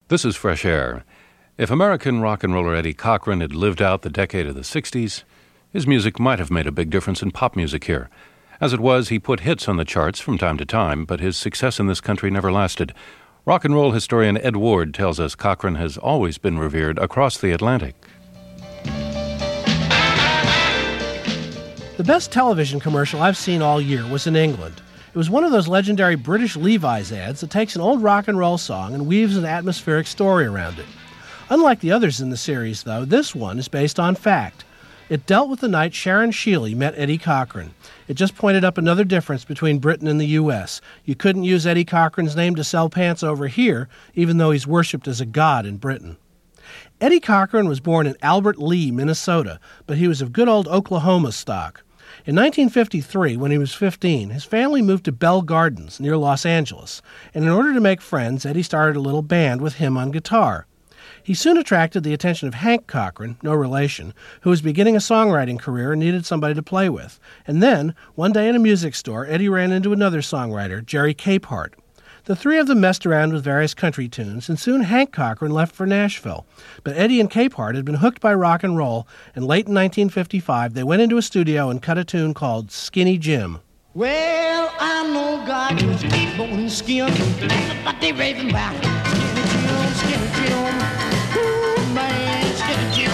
This is Fresh Air. If American rock and roller Eddie Cochran had lived out the decade of the 60s, his music might have made a big difference in pop music here. As it was, he put hits on the charts from time to time, but his success in this country never lasted. Rock and roll historian Ed Ward tells us Cochran has always been revered across the Atlantic. The best television commercial I've seen all year was in England. It was one of those legendary British Levi's ads that takes an old rock and roll song and weaves an atmospheric story around it. Unlike the others in the series, though, this one is based on fact. It dealt with the night Sharon Sheeley met Eddie Cochran. It just pointed up another difference between Britain and the U.S. You couldn't use Eddie Cochran's name to sell pants over here, even though he's worshipped as a god in Britain. Eddie Cochran was born in Albert Lea, Minnesota, but he was of good old Oklahoma stock. In 1953, when he was 15, his family moved to Bell Gardens, near Los Angeles, and in order to make friends, Eddie started a little band with him on guitar. He soon attracted the attention of Hank Cochran, no relation, who was beginning a songwriting career and needed somebody to play with. And then, one day in a music store, Eddie ran into another songwriter, Jerry Capehart. The three of them messed around with various country tunes, and soon Hank Cochran left for Nashville. But Eddie and Capehart had been hooked by rock and roll, and late in 1955, they went into a studio and cut a tune called Skinny Jim. Well, I know God was born skin, but they raving about Skinny Jim. Ooh, man, Skinny Jim.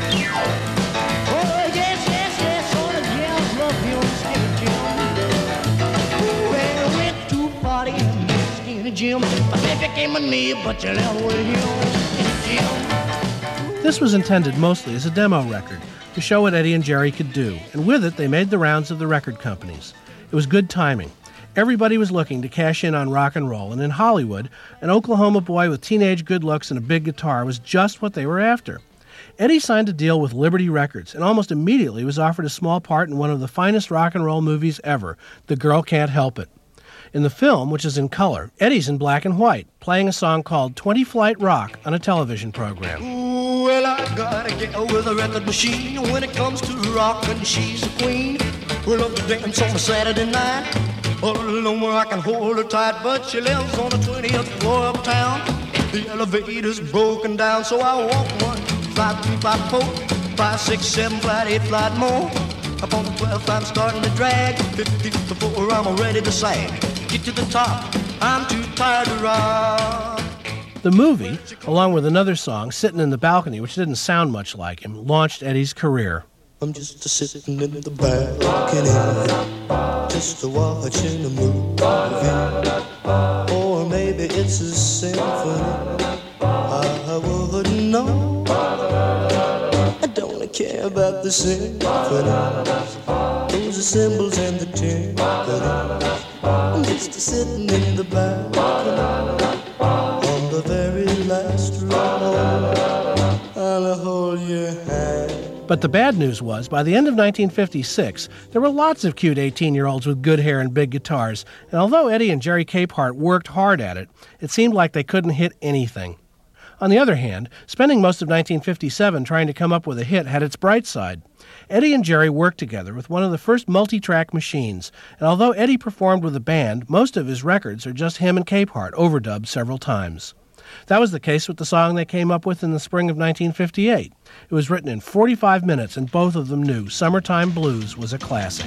Oh, yes, all the girls love him, Skinny Jim. Ooh, well, went to party and Skinny Jim. I think I came a knee, but you left with him, Skinny Jim. This was intended mostly as a demo record, to show what Eddie and Jerry could do, and with it they made the rounds of the record companies. It was good timing. Everybody was looking to cash in on rock and roll, and in Hollywood, an Oklahoma boy with teenage good looks and a big guitar was just what they were after. Eddie signed a deal with Liberty Records, and almost immediately was offered a small part in one of the finest rock and roll movies ever, The Girl Can't Help It. In the film, which is in color, Eddie's in black and white, playing a song called 20 Flight Rock on a television program. Ooh, well, I gotta get with a record machine. When it comes to rockin', she's a queen. We love to dance on a Saturday night. All alone where I can hold her tight, but she lives on the 20th floor of town. The elevator's broken down, so I walk 1, 5, 3, 5, 4, 5, 6, 7, flight, 8, flight more. Up on the 12th, I'm starting to drag. 15th before I'm ready to sag. Get to the top, I'm too tired to rock. The movie, along with another song, Sitting in the Balcony, which didn't sound much like him, launched Eddie's career. I'm just sitting in the balcony, just watching a movie, or maybe it's a symphony. I wouldn't know. I don't care about the symphony. Those are cymbals and the timpani. I'm just sitting in the balcony on the very last row. I'll hold your hand. But the bad news was, by the end of 1956, there were lots of cute 18-year-olds with good hair and big guitars, and although Eddie and Jerry Capehart worked hard at it, it seemed like they couldn't hit anything. On the other hand, spending most of 1957 trying to come up with a hit had its bright side. Eddie and Jerry worked together with one of the first multi-track machines, and although Eddie performed with a band, most of his records are just him and Capehart, overdubbed several times. That was the case with the song they came up with in the spring of 1958. It was written in 45 minutes, and both of them knew Summertime Blues was a classic.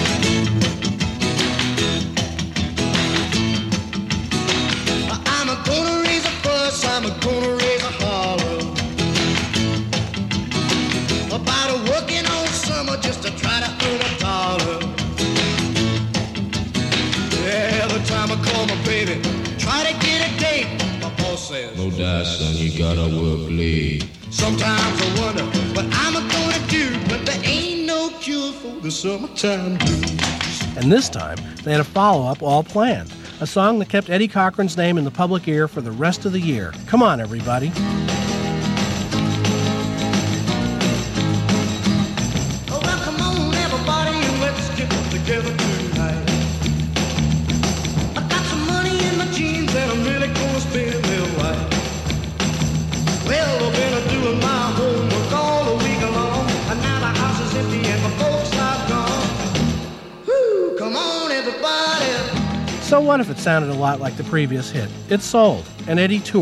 I'm gonna raise a fuss, I'm gonna raise a holler about working all summer just to try to earn $1. Every time I call my baby, try to get a date, my boss says, no doubt, son, you gotta work late. Sometimes I wonder what I'm gonna do, but there ain't no cure for the summertime blues. And this time, they had a follow-up all planned, a song that kept Eddie Cochran's name in the public ear for the rest of the year. Come on, everybody. Oh, well, come on, everybody, and let's get together tonight. I got some money in my jeans, and I'm really gonna spend it right. Well, I've been doing my homework all the week long, and now the house is empty and my folks are gone. Woo, come on, everybody. So what if it sounded a lot like the previous hit? It sold, and Eddie toured.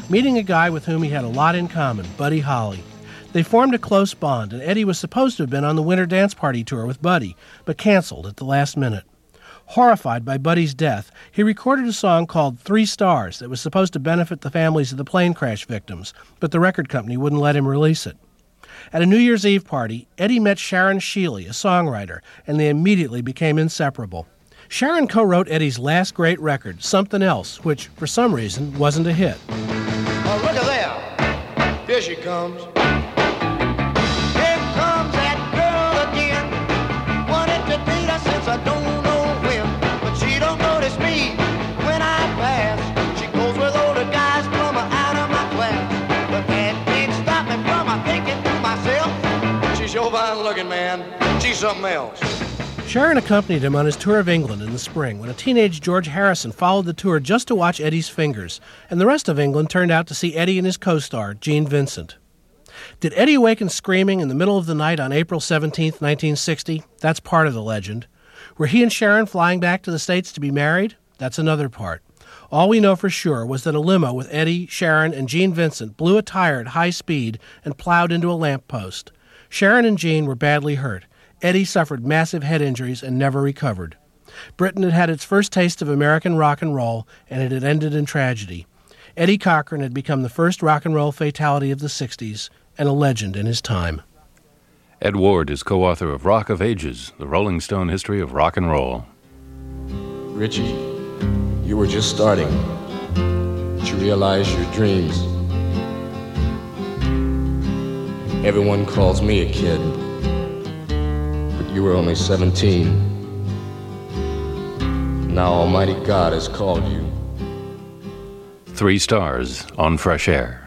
meeting a guy with whom he had a lot in common, Buddy Holly. They formed a close bond, and Eddie was supposed to have been on the Winter Dance Party tour with Buddy, but canceled at the last minute. Horrified by Buddy's death, he recorded a song called 3 Stars that was supposed to benefit the families of the plane crash victims, but the record company wouldn't let him release it. At a New Year's Eve party, Eddie met Sharon Sheely, a songwriter, and they immediately became inseparable. Sharon co-wrote Eddie's last great record, Something Else, which, for some reason, wasn't a hit. Oh, look at there. Here she comes. Here comes that girl again. Wanted to date her since I don't know when. But she don't notice me when I pass. She goes with older guys from out of my class. But that didn't stop me from thinking to myself, she's sure fine looking, man. She's something else. Sharon accompanied him on his tour of England in the spring, when a teenage George Harrison followed the tour just to watch Eddie's fingers, and the rest of England turned out to see Eddie and his co-star, Gene Vincent. Did Eddie awaken screaming in the middle of the night on April 17, 1960? That's part of the legend. Were he and Sharon flying back to the States to be married? That's another part. All we know for sure was that a limo with Eddie, Sharon, and Gene Vincent blew a tire at high speed and plowed into a lamppost. Sharon and Gene were badly hurt. Eddie suffered massive head injuries and never recovered. Britain had had its first taste of American rock and roll, and it had ended in tragedy. Eddie Cochran had become the first rock and roll fatality of the 60s and a legend in his time. Ed Ward is co-author of Rock of Ages, the Rolling Stone History of Rock and Roll. Richie, you were just starting to realize your dreams. Everyone calls me a kid, but you were only 17. Now Almighty God has called you. 3 Stars on Fresh Air.